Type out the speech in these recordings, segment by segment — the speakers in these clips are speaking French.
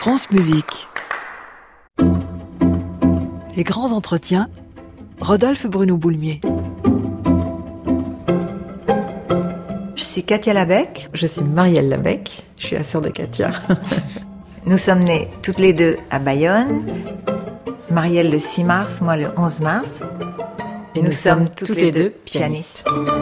France Musique. Les grands entretiens, Rodolphe Bruno-Boulmier. Je suis Katia Labec. Je suis Marielle Labec. Je suis la sœur de Katia. Nous sommes nées toutes les deux à Bayonne. Marielle le 6 mars, moi le 11 mars. Et nous sommes toutes les deux pianistes.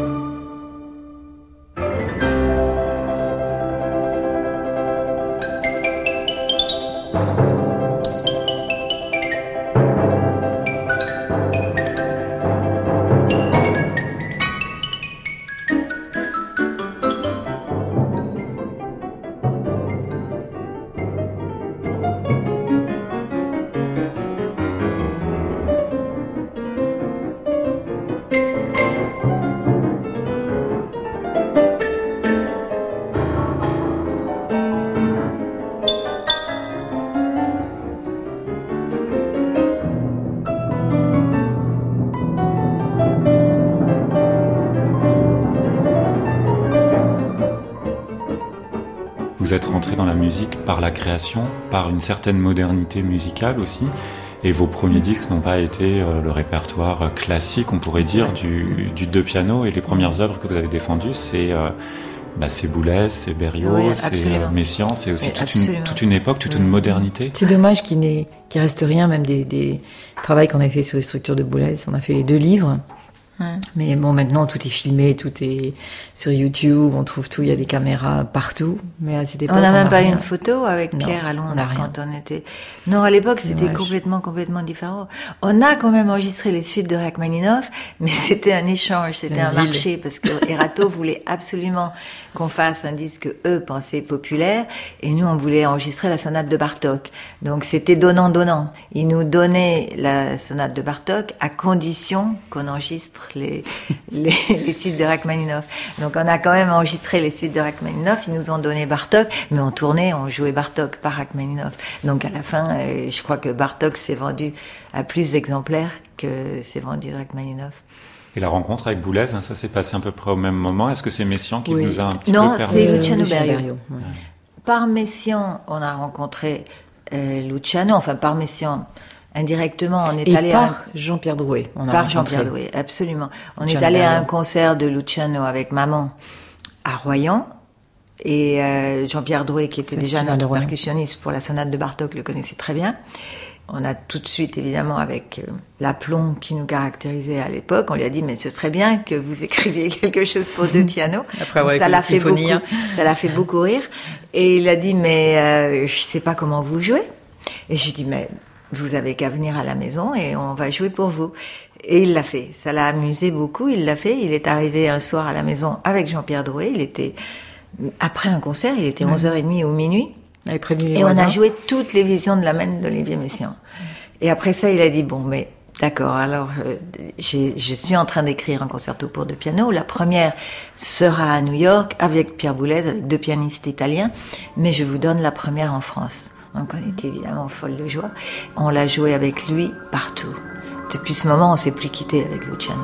Vous êtes rentré dans la musique par la création, par une certaine modernité musicale aussi, et vos premiers disques n'ont pas été le répertoire classique, on pourrait dire, du deux pianos, et les premières œuvres que vous avez défendues, c'est Boulez, c'est Berriot, Oui, c'est absolument. Messiaen, c'est aussi Oui, toute une époque, toute une modernité. C'est dommage qu'il reste rien, même des travaux qu'on a fait sur les structures de Boulez. On a fait les 2 livres. Ouais. Mais bon, maintenant, tout est filmé, tout est sur YouTube, on trouve tout, il y a des caméras partout. Mais à cette époque, On n'a même a pas rien. une photo avec Non, Pierre à on Londres n'a rien. quand on était... Non, à l'époque, c'était Dommage. complètement différent. On a quand même enregistré les suites de Rachmaninoff, mais c'était un échange, c'était un un deal. marché, parce que Erato voulait absolument qu'on fasse un disque que eux pensaient populaire, et nous, on voulait enregistrer la sonate de Bartók. Donc, c'était donnant-donnant. Ils nous donnaient la sonate de Bartók à condition qu'on enregistre les suites de Rachmaninoff. Donc, on a quand même enregistré les suites de Rachmaninoff, ils nous ont donné Bartók, mais en tournée, on jouait Bartók par Rachmaninoff. Donc, à la fin, je crois que Bartók s'est vendu à plus d'exemplaires que s'est vendu Rachmaninoff. Et la rencontre avec Boulez, hein, ça s'est passé à peu près au même moment. Est-ce que c'est Messiaen qui Oui. vous a un petit Non, peu permis c'est Luciano Berio. ouais. Par Messiaen, on a rencontré Luciano, enfin par Messiaen, indirectement, on est Et allé par Jean-Pierre Drouet. On a par rencontré. Jean-Pierre Drouet, absolument. On Luciano est allé à Berio. un concert de Luciano avec maman à Royan. Et Jean-Pierre Drouet, qui était déjà Festival de notre Royan. percussionniste pour la sonate de Bartók, le connaissait très bien. On a tout de suite, évidemment, avec l'aplomb qui nous caractérisait à l'époque, on lui a dit, mais ce serait bien que vous écriviez quelque chose pour 2 pianos. Après avoir ça écouté l'a fait beaucoup, Symphonie, hein. ça l'a fait beaucoup rire. Et il a dit, mais je sais pas comment vous jouez. Et je lui ai dit, mais vous avez qu'à venir à la maison et on va jouer pour vous. Et il l'a fait. Ça l'a amusé beaucoup, il l'a fait. Il est arrivé un soir à la maison avec Jean-Pierre Drouet. Il était, après un concert, il était 11h30 ou minuit. On avait prévenu les Et on voisins. a joué toutes les visions de la Maine d'Olivier Messiaen. Et après ça, il a dit, bon, mais d'accord, alors je suis en train d'écrire un concerto pour 2 pianos. La première sera à New York avec Pierre Boulez, avec 2 pianistes italiens, mais je vous donne la première en France. Donc on était évidemment folles de joie. On l'a joué avec lui partout. Depuis ce moment, on ne s'est plus quitté avec Luciano.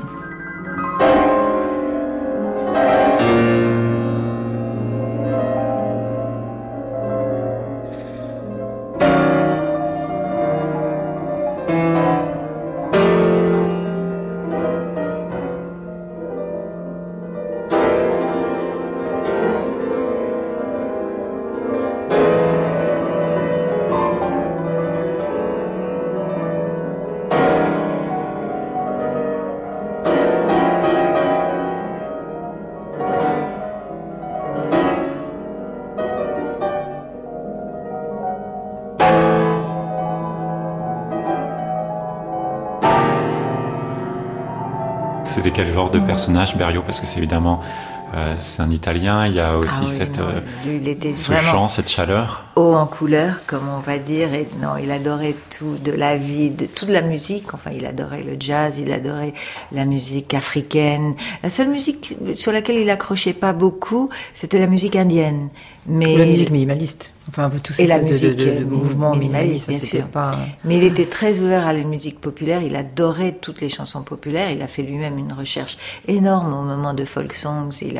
C'était quel genre de personnage, Berriot? Parce que c'est évidemment, c'est un Italien, il y a aussi lui, il était ce vraiment chant, cette chaleur. haut en couleur, comme on va dire. Et non, il adorait tout, de la vie, de toute la musique. Enfin, il adorait le jazz, il adorait la musique africaine. La seule musique sur laquelle il accrochait pas beaucoup, c'était la musique indienne. Mais Ou la musique minimaliste. Enfin, un peu tout et la de musique de mouvement minimaliste, bien ça, c'était sûr. pas... Mais il était très ouvert à la musique populaire. Il adorait toutes les chansons populaires. Il a fait lui-même une recherche énorme au moment de folk songs. Il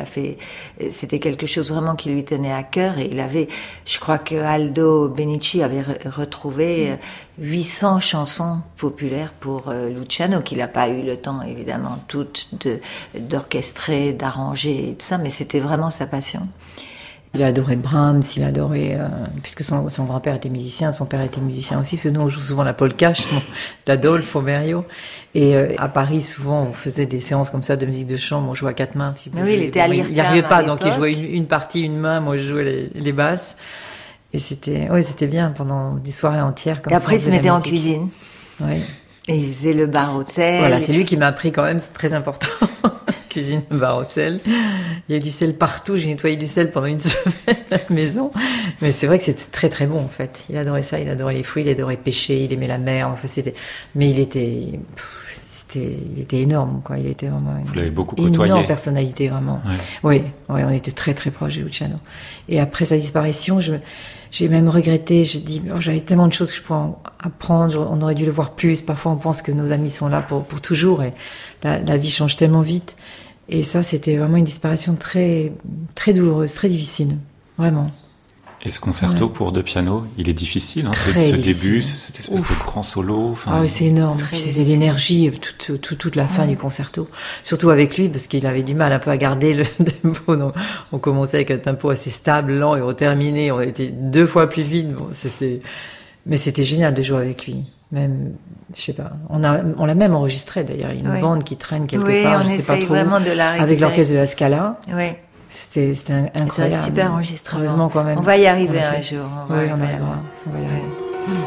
c'était quelque chose vraiment qui lui tenait à cœur, et je crois que Aldo Benici avait retrouvé 800 chansons populaires pour Luciano, qu'il n'a pas eu le temps, évidemment, toutes d'orchestrer, d'arranger et tout ça, mais c'était vraiment sa passion. Il adorait Brahms, il adorait, puisque son grand-père était musicien, son père était musicien aussi, parce que nous on joue souvent la polka, d'Adolfo Merio. Et à Paris, souvent, on faisait des séances comme ça de musique de chambre, on jouait à 4 mains. Mais oui, il était à l'IRCAM. Il n'y arrivait pas, donc il jouait une partie, une main, moi je jouais les basses. Et c'était bien pendant des soirées entières comme ça. Et après, il se mettait en cuisine. Oui. Et il faisait le bar au sel. Voilà, c'est lui qui m'a appris quand même, c'est très important. Cuisine, bar au sel. Il y a du sel partout, j'ai nettoyé du sel pendant une semaine à la maison. Mais c'est vrai que c'était très très bon en fait. Il adorait ça, il adorait les fruits, il adorait pêcher, il aimait la mer. Enfin, mais il était énorme, quoi. Il était vraiment Vous l'avez beaucoup une côtoyé. énorme personnalité, vraiment. Ouais. Oui, on était très très proches de Luciano. Et après sa disparition, j'ai même regretté. Je dis, j'avais tellement de choses que je pouvais apprendre. On aurait dû le voir plus. Parfois, on pense que nos amis sont là pour toujours, et la vie change tellement vite. Et ça, c'était vraiment une disparition très très douloureuse, très difficile, vraiment. Et ce concerto pour deux pianos, il est difficile, hein, ce début, cette espèce de grand solo. Ah oui, c'est énorme. Puis c'est l'énergie, toute la fin du concerto. Surtout avec lui, parce qu'il avait du mal un peu à garder le tempo. Donc, on commençait avec un tempo assez stable, lent, et on terminait, on était 2 fois plus vite. Bon, mais c'était génial de jouer avec lui. Même, je sais pas, on l'a même enregistré d'ailleurs. Il y a une bande qui traîne quelque part, je sais pas trop. Vraiment de la récupérer. Avec l'orchestre de la Scala. Oui. C'était incroyable. C'est un super enregistrement. Heureusement quand même. On va y arriver un jour. Oui, on arrivera. On va y arriver.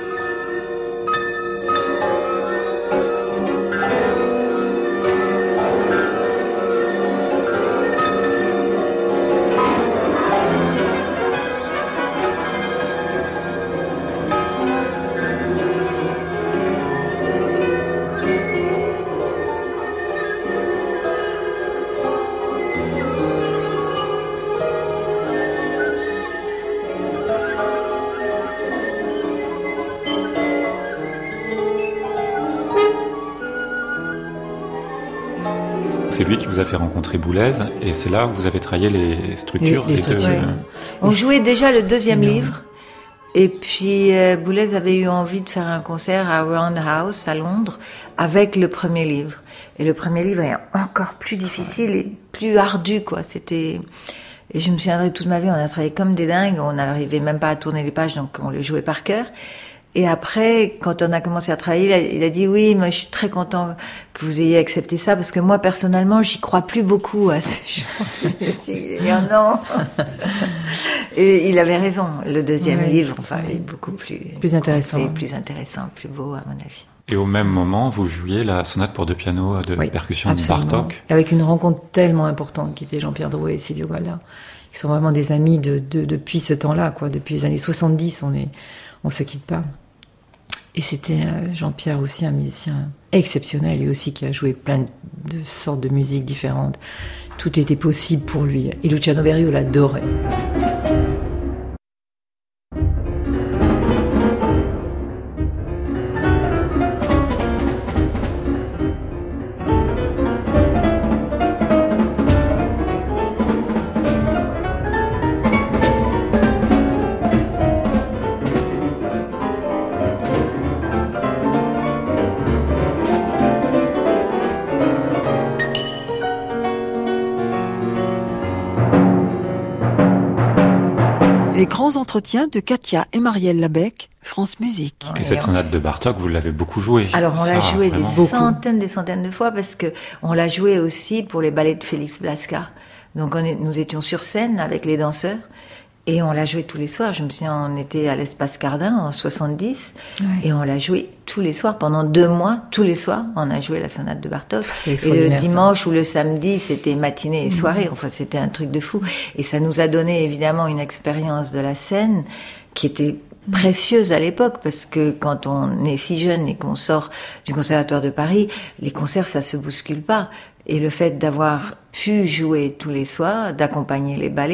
C'est lui qui vous a fait rencontrer Boulez, et c'est là où vous avez travaillé les structures. On jouait déjà le 2e livre, et puis Boulez avait eu envie de faire un concert à Roundhouse à Londres avec le 1er livre. Et le 1er livre est encore plus difficile et plus ardu, quoi. Et je me souviendrai toute ma vie, on a travaillé comme des dingues, on n'arrivait même pas à tourner les pages, donc on le jouait par cœur. Et après, quand on a commencé à travailler, il a dit oui, moi je suis très content que vous ayez accepté ça, parce que moi personnellement, j'y crois plus beaucoup à ces gens. Il dit non. Et il avait raison. Le 2e livre, est beaucoup plus intéressant, plus intéressant, plus beau à mon avis. Et au même moment, vous jouiez la sonate pour deux pianos de percussion de Bartók. Avec une rencontre tellement importante qui était Jean-Pierre Drouet et Silvio Galla. Ils sont vraiment des amis depuis ce temps-là, quoi. Depuis les années 70, on se quitte pas. Et c'était Jean-Pierre aussi, un musicien exceptionnel, lui aussi, qui a joué plein de sortes de musiques différentes. Tout était possible pour lui. Et Luciano Berio l'adorait. Les grands entretiens de Katia et Marielle Labec, France Musique. Et cette sonate de Bartók, vous l'avez beaucoup jouée. Alors on l'a jouée des centaines de fois, parce que on l'a jouée aussi pour les ballets de Félix Blasca. Donc nous étions sur scène avec les danseurs et on l'a jouée tous les soirs. Je me souviens, on était à l'Espace Cardin en 70 et on l'a jouée tous les soirs pendant 2 mois. Tous les soirs, on a joué la sonate de Bartók. Et le dimanche ou le samedi, c'était matinée et soirée. Enfin, c'était un truc de fou. Et ça nous a donné évidemment une expérience de la scène qui était précieuse à l'époque, parce que quand on est si jeune et qu'on sort du Conservatoire de Paris, les concerts, ça se bouscule pas. Et le fait d'avoir pu jouer tous les soirs, d'accompagner les ballets,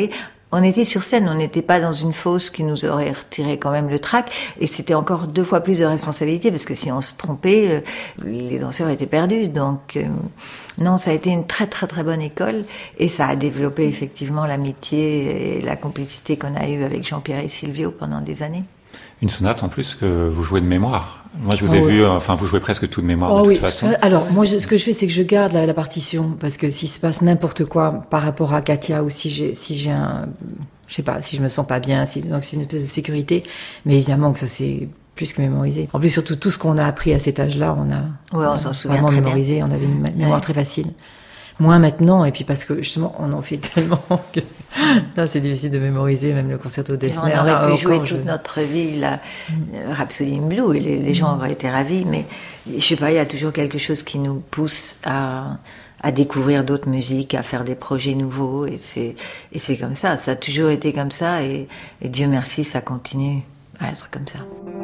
On était sur scène, on n'était pas dans une fosse qui nous aurait retiré quand même le trac, et c'était encore 2 fois plus de responsabilité, parce que si on se trompait, les danseurs étaient perdus. Donc non, ça a été une très très très bonne école, et ça a développé effectivement l'amitié et la complicité qu'on a eue avec Jean-Pierre et Silvio pendant des années. Une sonate en plus que vous jouez de mémoire. Moi, je vous ai vu, vous jouez presque tout de mémoire de toute façon. Alors, moi, ce que je fais, c'est que je garde la partition, parce que s'il se passe n'importe quoi par rapport à Katia, ou si j'ai un, je sais pas, si je me sens pas bien, donc c'est une espèce de sécurité, mais évidemment que ça c'est plus que mémorisé. En plus, surtout tout ce qu'on a appris à cet âge-là, on s'en souvient vraiment très mémorisé, bien. On avait une mémoire très facile. Moins maintenant, et puis parce que justement on en fait tellement que là c'est difficile de mémoriser, même le concerto d'Essner. On aurait pu jouer toute notre vie la Rhapsody in Blue, et les gens auraient été ravis, mais je sais pas, il y a toujours quelque chose qui nous pousse à découvrir d'autres musiques, à faire des projets nouveaux, et c'est comme ça a toujours été comme ça, et Dieu merci, ça continue à être comme ça.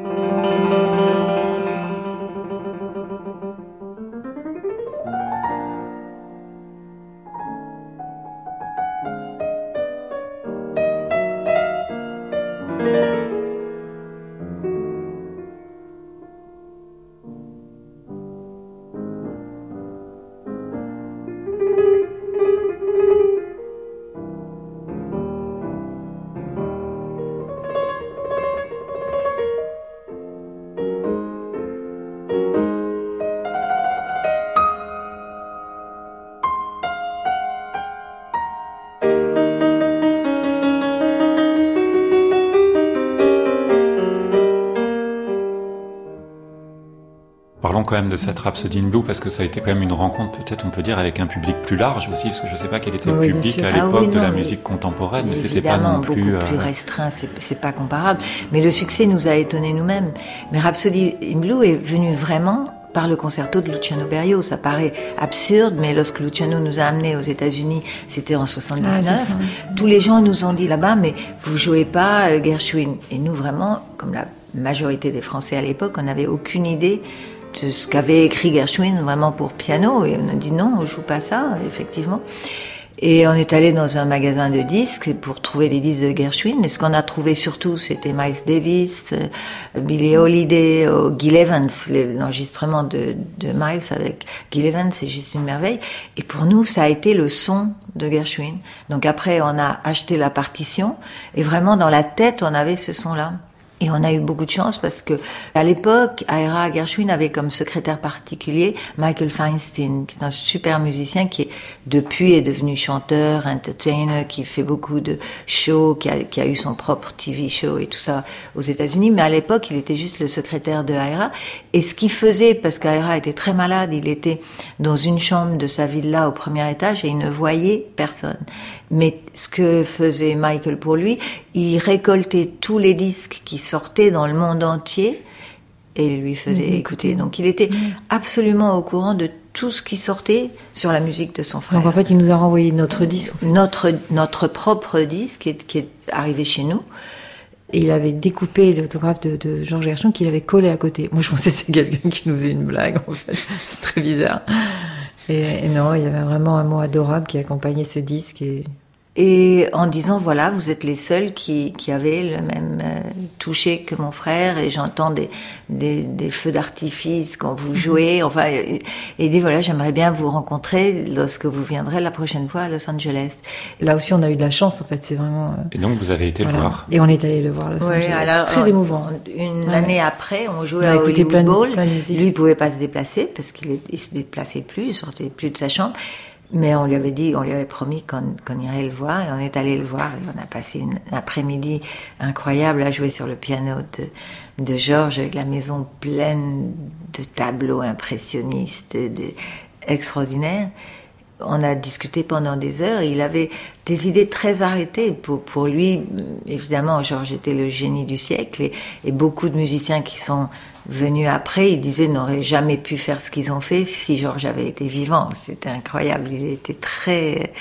Parlons quand même de cette Rhapsody in Blue, parce que ça a été quand même une rencontre, peut-être on peut dire, avec un public plus large aussi, parce que je ne sais pas quel était le public à l'époque de la musique contemporaine, mais c'était pas non plus... beaucoup plus restreint, c'est pas comparable. Mais le succès nous a étonnés nous-mêmes. Mais Rhapsody in Blue est venu vraiment par le concerto de Luciano Berio. Ça paraît absurde, mais lorsque Luciano nous a amenés aux États-Unis, c'était en 79, tous les gens nous ont dit là-bas, mais vous jouez pas Gershwin. Et nous, vraiment, comme la majorité des Français à l'époque, on n'avait aucune idée de ce qu'avait écrit Gershwin vraiment pour piano, et on a dit non, on joue pas ça, effectivement. Et on est allé dans un magasin de disques pour trouver les disques de Gershwin, et ce qu'on a trouvé surtout, c'était Miles Davis, Billie Holiday, Gil Evans. L'enregistrement de Miles avec Gil Evans, c'est juste une merveille. Et pour nous, ça a été le son de Gershwin. Donc après, on a acheté la partition, et vraiment dans la tête, on avait ce son-là. Et on a eu beaucoup de chance parce que, à l'époque, Ira Gershwin avait comme secrétaire particulier Michael Feinstein, qui est un super musicien qui depuis est devenu chanteur, entertainer, qui fait beaucoup de shows, qui a eu son propre TV show et tout ça aux États-Unis. Mais à l'époque, il était juste le secrétaire de Ira. Et ce qu'il faisait, parce qu'Ira était très malade, il était dans une chambre de sa villa au premier étage et il ne voyait personne. Mais ce que faisait Michael pour lui, il récoltait tous les disques qui sortaient dans le monde entier et lui faisait écouter. Donc il était absolument au courant de tout ce qui sortait sur la musique de son frère. Donc en fait, il nous a renvoyé notre disque. Notre propre disque qui est arrivé chez nous. Et il avait découpé l'autographe de Georges Gershwin qu'il avait collé à côté. Moi, je pensais que c'était quelqu'un qui nous faisait une blague, en fait. C'est très bizarre. Et non, il y avait vraiment un mot adorable qui accompagnait ce disque. Et en disant, voilà, vous êtes les seuls qui avaient le même toucher que mon frère, et j'entends des feux d'artifice quand vous jouez, enfin, et dit, voilà, j'aimerais bien vous rencontrer lorsque vous viendrez la prochaine fois à Los Angeles. Là aussi, on a eu de la chance, en fait, c'est vraiment... Et donc, vous avez été le voir. Et on est allé le voir à Los Angeles. Alors, très émouvant. Une année après, on jouait à Hollywood Bowl. Lui, il pouvait pas se déplacer, parce qu'il se déplaçait plus, il sortait plus de sa chambre. Mais on lui avait promis qu'on irait le voir, et on est allé le voir, et on a passé une après-midi incroyable à jouer sur le piano de Georges, avec la maison pleine de tableaux impressionnistes, extraordinaires. On a discuté pendant des heures, et il avait des idées très arrêtées. Pour lui, évidemment, Georges était le génie du siècle, et beaucoup de musiciens qui sont venus après, ils disaient n'auraient jamais pu faire ce qu'ils ont fait si Georges avait été vivant. C'était incroyable. Il était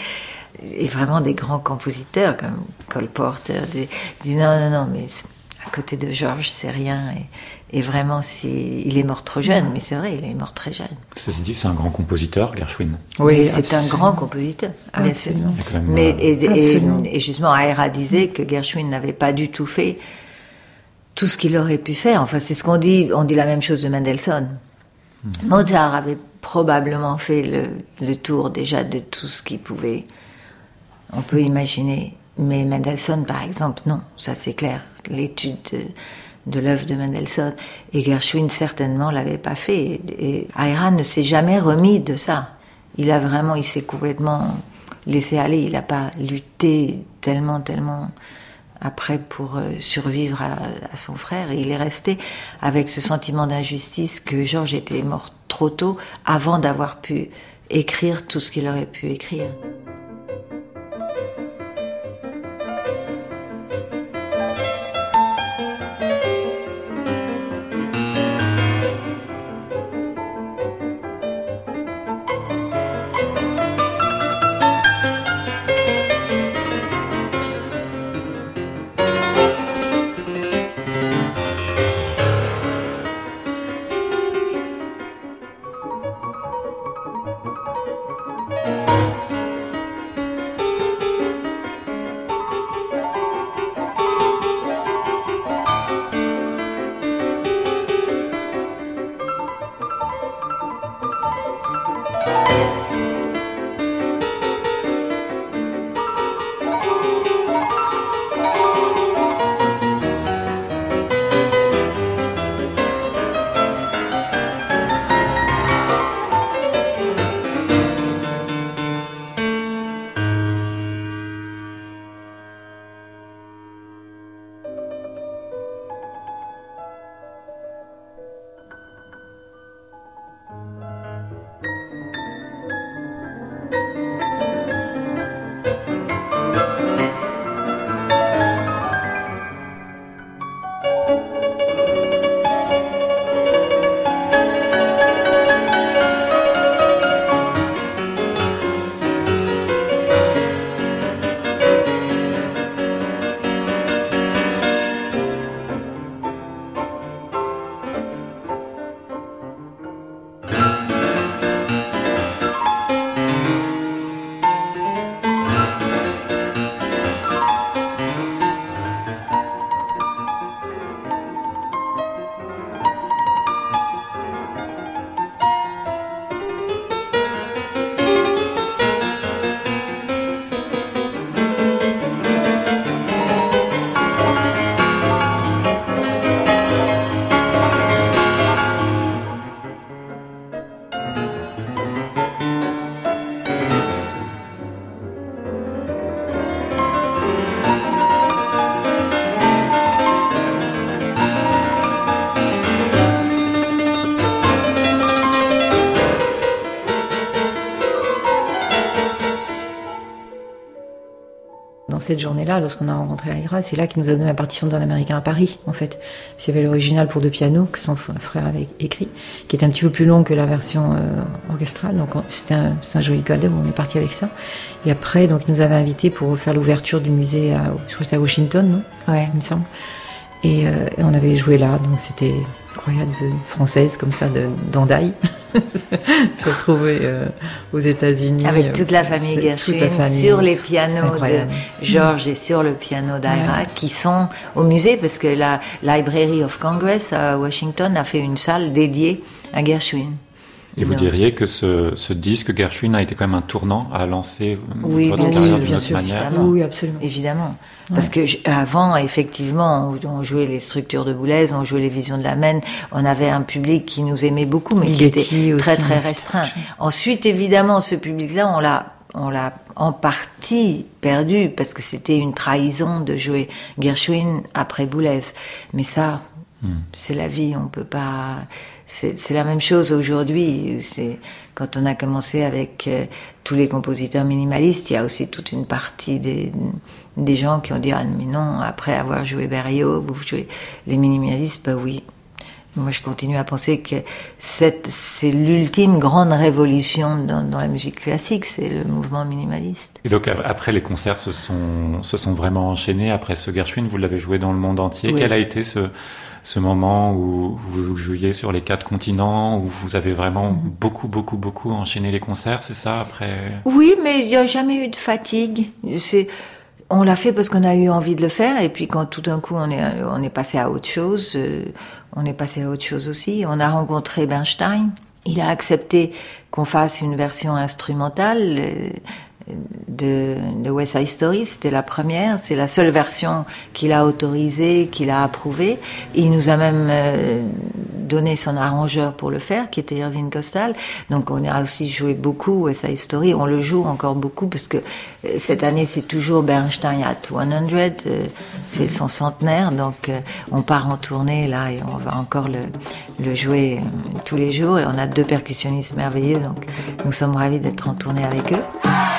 et vraiment des grands compositeurs comme Cole Porter. Ils disaient non, mais côté de Georges, c'est rien. Et vraiment, il est mort trop jeune, mais c'est vrai, il est mort très jeune. Ceci dit, c'est un grand compositeur, Gershwin. Oui, c'est un grand compositeur, bien sûr. Mais et justement, Aira disait que Gershwin n'avait pas du tout fait tout ce qu'il aurait pu faire. Enfin, c'est ce qu'on dit. On dit la même chose de Mendelssohn. Mozart avait probablement fait le tour déjà de tout ce qu'il pouvait. On peut imaginer. Mais Mendelssohn, par exemple, non. Ça, c'est clair. L'étude de l'œuvre de Mendelssohn. Et Gershwin, certainement, l'avait pas fait. Et Aira ne s'est jamais remis de ça. Il s'est complètement laissé aller. Il n'a pas lutté tellement après pour survivre à son frère. Et il est resté avec ce sentiment d'injustice que Georges était mort trop tôt avant d'avoir pu écrire tout ce qu'il aurait pu écrire. Cette journée-là, lorsqu'on a rencontré Aira, c'est là qu'il nous a donné la partition d'un Américain à Paris, en fait. Il y avait l'original pour 2 pianos que son frère avait écrit, qui était un petit peu plus long que la version orchestrale. Donc c'était un joli cadeau. On est parti avec ça. Et après, donc, il nous avait invités pour faire l'ouverture du musée, je crois que c'était à Washington, non ? Ouais. Il me semble. Et on avait joué là, donc c'était incroyable, française comme ça, d'Andaï. Se retrouver aux États-Unis avec toute la famille Gershwin sur les pianos de Georges et sur le piano d'Aira qui sont au musée parce que la Library of Congress à Washington a fait une salle dédiée à Gershwin. Et vous diriez que ce disque Gershwin a été quand même un tournant à lancer votre carrière d'une autre manière? Oui, absolument. Évidemment. Parce que avant, effectivement, on jouait les structures de Boulez, on jouait les Visions de la Maine, on avait un public qui nous aimait beaucoup, mais qui était très très restreint. Ensuite, évidemment, ce public-là, on l'a en partie perdu parce que c'était une trahison de jouer Gershwin après Boulez. Mais ça, c'est la vie, on peut pas. C'est la même chose aujourd'hui. C'est quand on a commencé avec tous les compositeurs minimalistes, il y a aussi toute une partie des gens qui ont dit ah mais non, après avoir joué Berio, vous jouez les minimalistes, bah oui. Moi, je continue à penser que c'est l'ultime grande révolution dans la musique classique, c'est le mouvement minimaliste. Et donc après, les concerts se sont vraiment enchaînés. Après ce Gershwin, vous l'avez joué dans le monde entier. Oui. Quel a été ce moment où vous jouiez sur les 4 continents, où vous avez vraiment beaucoup enchaîné les concerts, c'est ça après? Oui, mais il n'y a jamais eu de fatigue. On l'a fait parce qu'on a eu envie de le faire, et puis quand tout d'un coup on est passé à autre chose, on est passé à autre chose aussi. On a rencontré Bernstein. Il a accepté qu'on fasse une version instrumentale de West Side Story. C'était la première, c'est la seule version qu'il a autorisée, qu'il a approuvée. Il nous a même donné son arrangeur pour le faire, qui était Irving Kostal. Donc on a aussi joué beaucoup West Side Story. On le joue encore beaucoup parce que cette année c'est toujours Bernstein at 100. C'est son centenaire, donc on part en tournée là et on va encore le jouer tous les jours. Et on a 2 percussionnistes merveilleux, donc nous sommes ravis d'être en tournée avec eux.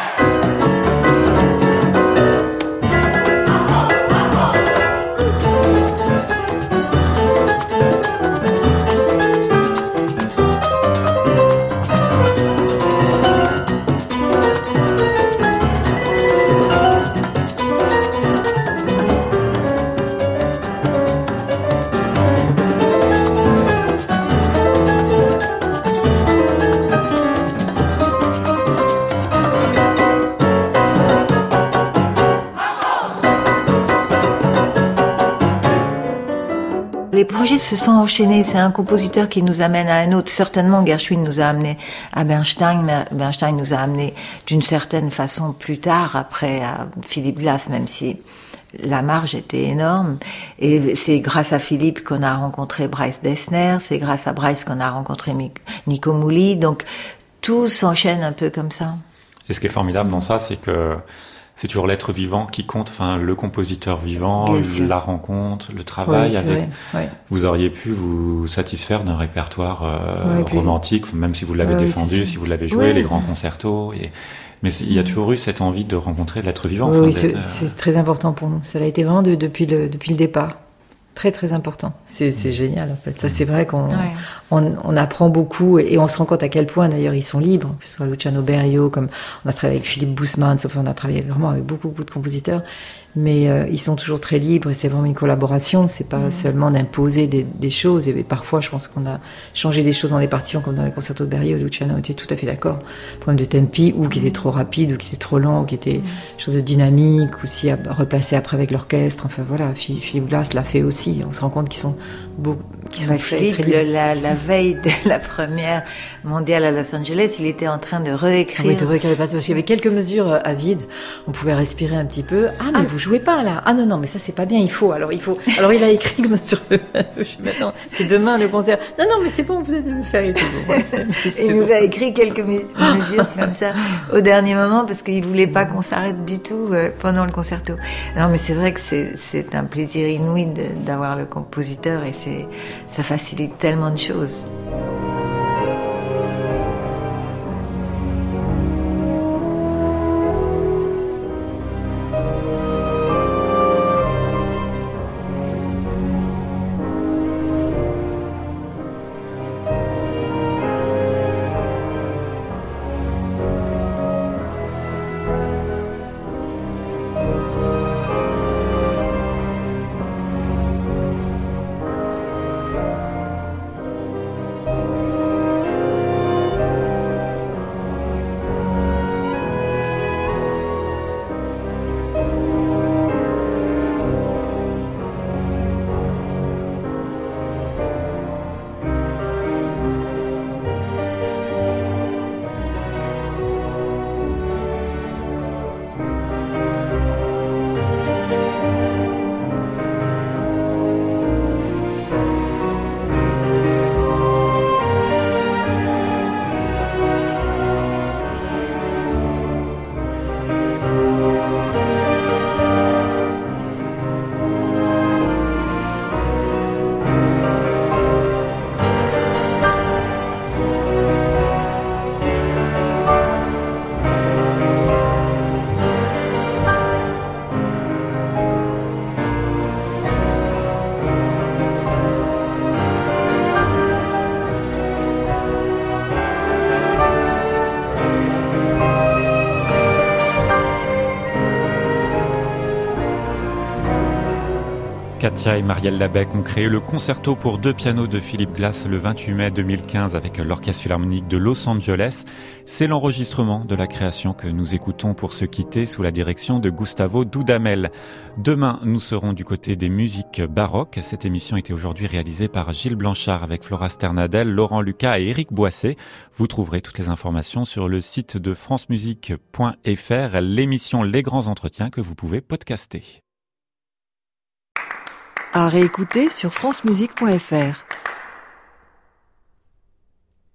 Les projets se sont enchaînés. C'est un compositeur qui nous amène à un autre. Certainement, Gershwin nous a amené à Bernstein, mais Bernstein nous a amené d'une certaine façon plus tard, après à Philip Glass, même si la marge était énorme. Et c'est grâce à Philippe qu'on a rencontré Bryce Dessner, c'est grâce à Bryce qu'on a rencontré Nico Muhly. Donc tout s'enchaîne un peu comme ça. Et ce qui est formidable dans ça, c'est que c'est toujours l'être vivant qui compte, enfin le compositeur vivant, la rencontre, le travail avec. Ouais. Vous auriez pu vous satisfaire d'un répertoire romantique, même si vous l'avez défendu, si vous l'avez joué, les grands concertos. Mais il y a toujours eu cette envie de rencontrer l'être vivant. Oui, c'est très important pour nous. Ça a été vraiment depuis le départ. Très très important. C'est génial en fait. Ça c'est vrai qu'on on apprend beaucoup et on se rend compte à quel point d'ailleurs ils sont libres. Que ce soit Luciano Berio, comme on a travaillé avec Philippe Bousman, on a travaillé vraiment avec beaucoup de compositeurs. Mais ils sont toujours très libres et c'est vraiment une collaboration. C'est pas seulement d'imposer des choses. Et parfois, je pense qu'on a changé des choses dans les partitions, comme dans les concertos de Berio. Luciano était tout à fait d'accord. Problème de tempi, ou qui était trop rapide, ou qui était trop lent, ou qui était chose de dynamique, ou si à replacer après avec l'orchestre. Enfin voilà, Philippe Glass l'a fait aussi. On se rend compte qu'ils sont Philippe, la veille de la première mondiale à Los Angeles, il était en train de réécrire. Oui, parce qu'il y avait quelques mesures à vide. On pouvait respirer un petit peu. Mais vous jouez pas là. Ah non, mais ça c'est pas bien. Il faut. Alors il a écrit comme sur le. Maintenant, c'est demain le concert. Non, mais c'est bon, vous allez le faire. Il nous a écrit quelques mesures comme ça au dernier moment parce qu'il voulait pas qu'on s'arrête du tout pendant le concerto. Non, mais c'est vrai que c'est un plaisir inouï d'avoir le compositeur et ça facilite tellement de choses. Katia et Marielle Labec ont créé le concerto pour 2 pianos de Philip Glass le 28 mai 2015 avec l'Orchestre Philharmonique de Los Angeles. C'est l'enregistrement de la création que nous écoutons pour se quitter sous la direction de Gustavo Dudamel. Demain, nous serons du côté des musiques baroques. Cette émission était aujourd'hui réalisée par Gilles Blanchard avec Flora Sternadel, Laurent Lucas et Éric Boisset. Vous trouverez toutes les informations sur le site de francemusique.fr, l'émission Les Grands Entretiens que vous pouvez podcaster. À réécouter sur francemusique.fr.